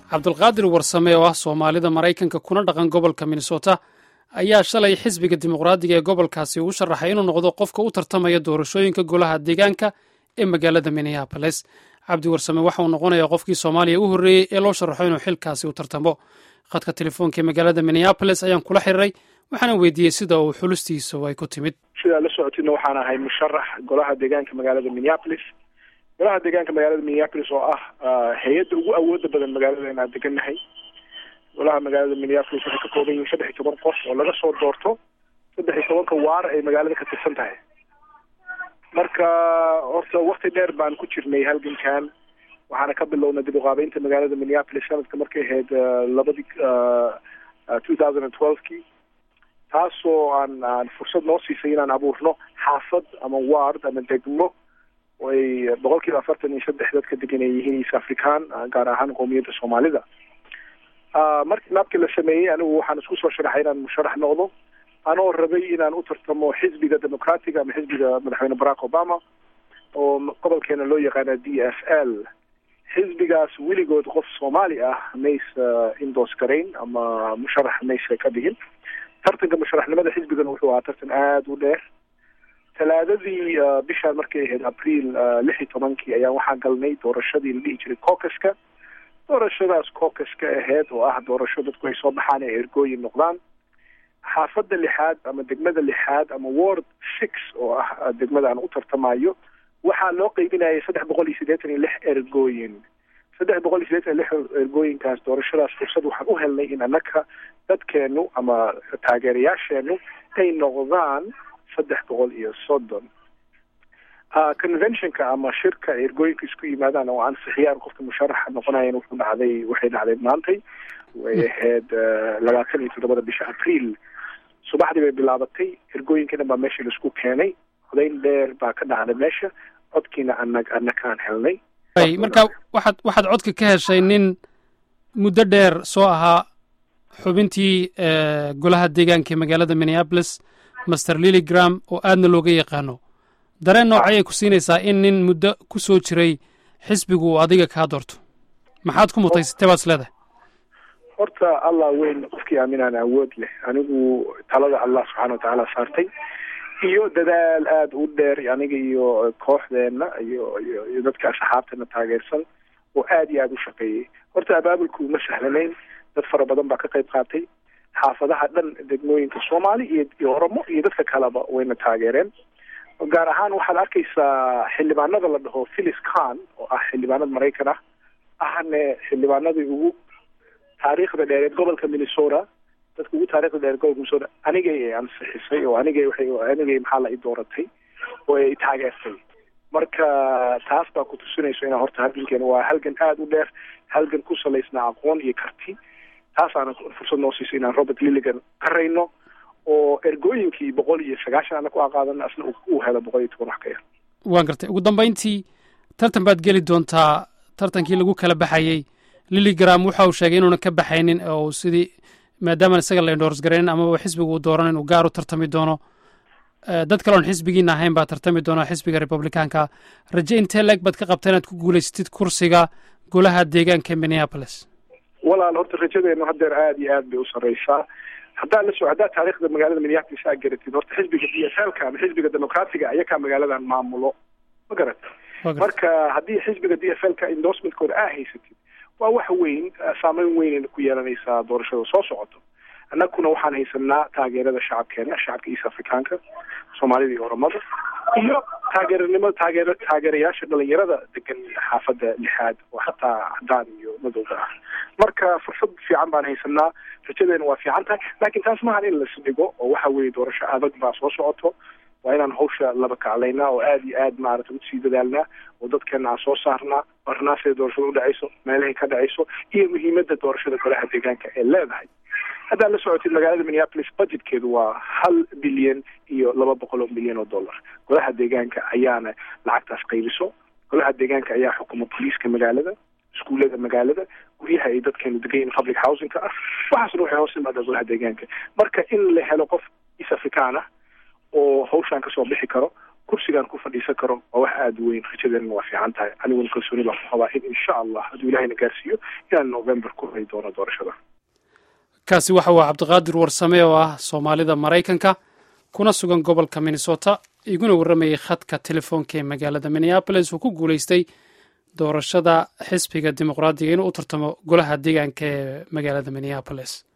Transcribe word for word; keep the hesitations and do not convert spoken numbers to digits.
cabdulqaadir warsame oo ah soomaalida maraykanka kuna dhaqan gobolka minnesota ayaa shalay xisbiga dimuqraadiga ee gobolkaasi uu sharaxay inuu noqdo qofka u tartamaya doorashooyinka golaha deegaanka ee magaalada minneapolis. cabdi warsame waxa uu noqonayaa qofkii soomaaliya u horreeyey ee loo sharaxo inuu xilkaasi u tartamo. khadka telefoonka ee magaalada minneapolis ayaan kula xiriiray waxaana weydiiyey sida uu xulustiisa ay ku timid. sidaa la socotidna waxaan ahay musharax golaha deegaanka magaalada minneapolis. golaha deegaanka magaalada minneapolis oo ah hay-adda ugu awooda badan magaalada inaan degannahay. golaha magaalada minneapolis waxay ka kooban yihiin saddex iyo toban qof oo laga soo doorto saddex iyo tobanka waar ay magaalada ka tirsan tahay. marka horta wakti dheer baan ku jirnay halgankan, waxaana ka bilownay dib u qaabeynta magaalada minneapolis sanadka markay ahayd labadii two thousand and twelve-kii, taasoo aan aan fursad noo siisay inaan abuurno xaafad ama ward ama degmo oo ay boqol kiiba afartan iyo saddex dadka degan ay yihiin east african, gaar ahaan qowmiyadda soomaalida. markii naabkii la sameeyey anigu waxaan isku soo sharaxay inaan musharax noqdo, anoo rabay inaan u tartamo xisbiga democratica ama xisbiga madaxweyne barack obama oo gobolkeena loo yaqaana d f l. xisbigaas weligood qof soomaali ah maysa indoos garayn ama musharax maysa ka dhigin. tartanka musharaxnimada xisbigana wuxuu ahaa tartan aada u dheer. talaadadii bishaan markay ahayd abriil lix iyo tobankii ayaan waxaan galnay doorashadii la dhihi jiray caucuska. doorashadaas caucuska ahayd oo ah doorasho dadku ay soo baxaan ee ergooyin noqdaan. xaafadda lixaad ama degmada lixaad ama ward six oo ah degmada aan u tartamayo waxaa loo qeybinayay saddex boqol iyo siddeetan iyo lix ergooyin. saddex boqol iyo siddeetan iyo lix ergooyinkaas doorashadaas fursad waxaan u helnay in annaka dadkeenu ama taageerayaasheenu ay noqdaan saddex boqol iyo soddon. conventionka ama shirka ergooyinka isku yimaadaan oo ansixiyaan qofka musharaxa noqonayan wuxuu dhacday waxay dhacday maantay way ahayd labaatan iyo toddobada bisha abriil. subaxdii bay bilaabatay, ergooyinka dhan baa meesha laisku keenay, codayn dheer baa ka dhacday meesha, codkiina anag anakaan helnay. marka waxaad waxaad codka ka heshay nin muddo dheer soo ahaa xubintii golaha deegaanka ee magaalada minneapolis, master lilligram, oo aadna looga yaqaano. dareen noocayay ku siinaysaa in nin muddo ku soo jiray xisbigu uu adiga kaa doorto? maxaad ku mutaysatay baad is leedahay? horta allah weyn, qofkii aaminaan awood leh. anigu talada allah subxaana watacaala saartay iyo dadaal aada u dheer aniga iyo kooxdeena iyo iyo iyo dadka asxaabteena taageersan oo aada iyo aada u shaqeeyey. horta abaabulku ma sahlanayn, dad fara badan baa ka qayb qaatay. xaafadaha dhan degmooyinka soomaali iyo iyo oromo iyo dadka kaleba wayna taageereen. gaar ahaan waxaad arkaysaa xildhibaanada la dhaho Phyllis Khan oo ah xildhibaanad maraykan ah ahne xildhibaanadii ugu taariikhda dheereed gobolka minnesota, dadka ugu taariikhda dheereed gobolka minnesota anigay ay ansixisay oo anigay waxay anigay maxaa la i dooratay oo ay taageertay. marka taas baa ku tusinayso inaan horta halgankeena waa halgan aada u dheer, halgan ku salaysnaa aqoon iyo karti. taasaana fursad noo siisay inaan Robert Lilligan ka rayno oo ergooyinkii boqol iyo sagaashan ana ku aqaadan asna uu helo boqol iyo toban wax ka yar. waan gartay. ugu dambayntii tartan baad geli doontaa, tartankii lagu kala baxayey. lilligram waxa uu sheegay inuuna ka baxaynin oo sidii maadaama isaga la endors garaynin amaba xisbigu uu dooran inuu gaar u tartami doono. dad kale oon xisbigiina ahayn baa tartami doona xisbiga republicaanka. raje intee leeg baad ka qabta inaad ku guulaysatid kursiga golaha deegaanka minneapolis? walaal horta rajadeenu haddeer aada iyo aad bay u sarreysaa. haddaa la soo haddaa taariikhda magaalada minneapolis aa garatid, horta xisbiga d f l ka ama xisbiga democratiga ayakaa magaaladan maamulo, ma garat. marka haddii xisbiga d f l ka endorsementkooda aa haysatid waa wax weyn, saameyn weynayna ku yeelanaysaa doorashada soo socoto. annaguna waxaan haysanaa taageerada shacabkeena, shacabka east africaanka, soomaalida iyo oromada, iyo taageeranimo taageer taageerayaasha dhalinyarada degan xaafadda lixaad oo hataa cadaan iyo madowga ah. marka fursad fiican baan haysanaa, rajadeena waa fiican tahay, laakiin taas maahan in las dhigo oo waxa weeye doorasho adag baa soo socoto. waa inaan hawsha laba kaclaynaa oo aada iyo aad maarata usii dadaalnaa oo dadkeena aan soo saarnaa, barnaa sida doorashada u dhacayso, meelahay ka dhacayso iyo muhiimadda doorashada golaha deegaanka ee leedahay. haddaad la socotid magaalada minneapolis budgetkeedu waa hal bilyan iyo laba boqol oo milyan oo dollar. golaha deegaanka ayaana lacagtaas qaybiso. golaha deegaanka ayaa xukuma booliiska magaalada, iskuullada magaalada, guryaha ay dadkeenu degayin public housingka ah, waxaasna waxay hoos imaadaa golaha deegaanka. marka in la helo qof east african ah oo hawshaan kasoo bixi karo kursigan ku fadhiisan karo waa wax aada weyn, rajadeena waa fiican tahay. aniguna kalsooni baan ku qabaa in insha allah hadduu ilahayna gaarsiiyo inaan november ku hay doono doorashada. kaasi waxa uu cabdiqaadir warsame oo ah soomaalida maraykanka kuna sugan gobolka minnesota iguna warramayay khadka telefoonka ee magaalada minneapolis uu ku guulaystay doorashada xisbiga dimuqraadiga inuu u tartamo golaha deegaanka ee magaalada minneapolis.